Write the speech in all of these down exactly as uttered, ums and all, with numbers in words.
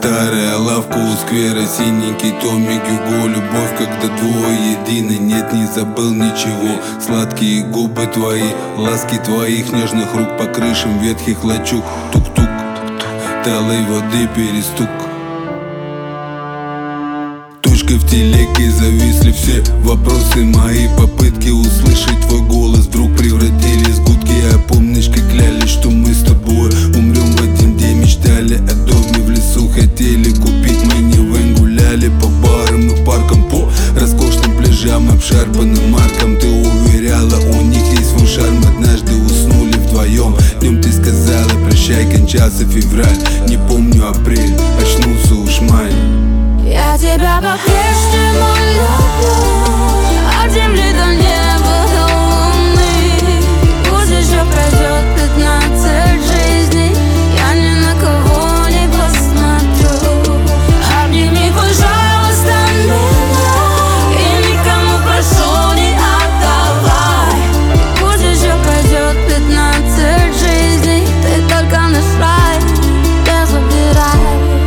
Старая лавка у сквера, синенький томик Юго. Любовь, когда двое едины, нет, не забыл ничего. Сладкие губы твои, ласки твоих нежных рук по крышам ветхих лачуг. Тук-тук, талой воды перестук. Точкой в телеге зависли все вопросы мои. Попытки услышать твой голос вдруг превратились в гудки. А помнишь, как клялись, что мы с тобой умрем в один день? Мечтали о доме в лесу, хотели купить минивэн. Гуляли по барам и паркам, по роскошным пляжам, обшарпанным маркам. Ты уверяла, у них есть свой шарм. Однажды уснули вдвоем. Днем ты сказала прощай, кончался февраль. Не помню апрель, очнулся уж май. Я тебя по-прежнему люблю, от земли до неба, до луны. Пусть еще пройдет пятнадцать жизней, я ни на кого не посмотрю. Обними, пожалуйста, меня, и никому прошу не отдавай. Пусть еще пройдет пятнадцать жизней, ты только наш рай, не забирай.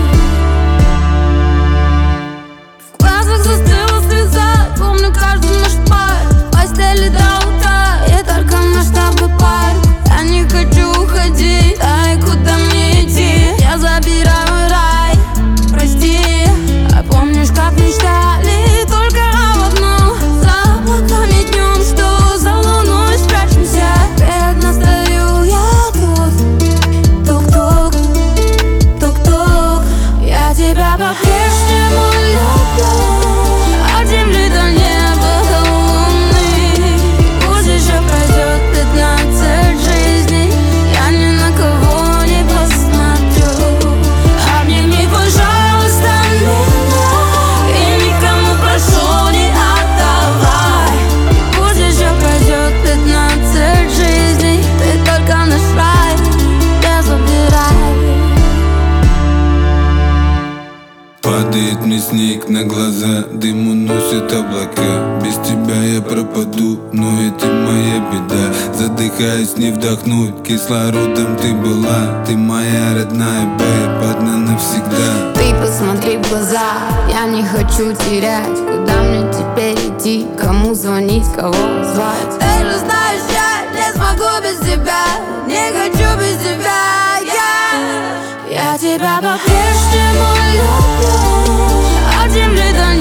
Застыла слеза, помню каждый наш пар. В постели до утра, и только наш с тобой пар. Я не хочу уходить, ай, куда мне идти? Я забираю рай, прости. А помнишь, как мечтали только об одном? За облаками днем, что за луной спрячемся. Перед нас стою я тут. Тук-тук, тук-тук. Я тебя по-прежнему люблю, от земли до неба, до луны. Пусть еще пройдет пятнадцать жизней, я ни на кого не посмотрю. Обними, пожалуйста, меня, и никому прошу не отдавай. Пусть еще пройдет пятнадцать жизней, ты только наш рай, не забирай. Падает мне снег на глаза, дым уносит облака. Без тебя я пропаду, но это моя беда. Задыхаясь, не вдохнуть, кислородом ты была. Ты моя родная, бэйб, одна навсегда. Ты посмотри в глаза, я не хочу терять. Куда мне теперь идти, кому звонить, кого звать? Ты же знаешь, я не смогу без тебя, не хочу без тебя, я. Я тебя по-прежнему люблю, от земли до